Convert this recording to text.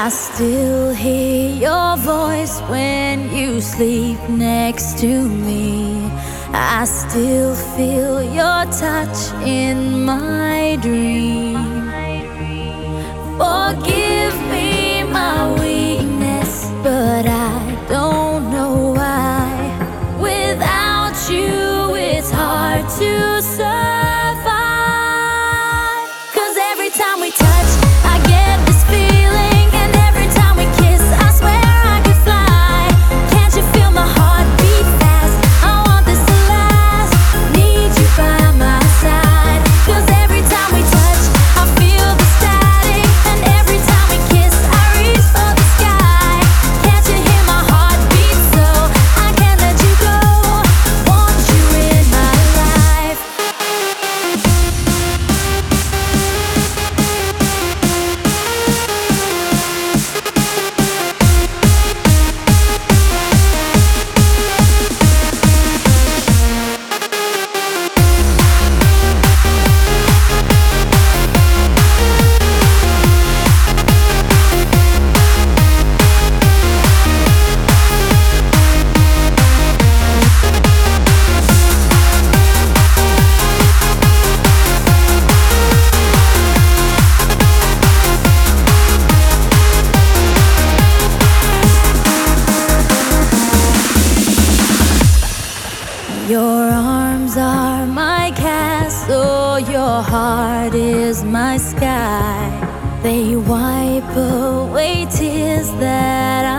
I still hear your voice when you sleep next to me. I still feel your touch in my dream. Forgive me my weakness, but I don't know why. Without you, it's hard to survive. 'Cause every time we touch, I get this feeling, and every time we kiss, I swear I could fly. Can't you feel my heart beat fast? I want this to last. Need you by my side. 'Cause every time we touch, I feel the static, and every time we kiss, I reach for the sky. Can't you hear my heart beat? So I can't let you go. Want you in my life. Your arms are my castle, your heart is my sky. They wipe away tears that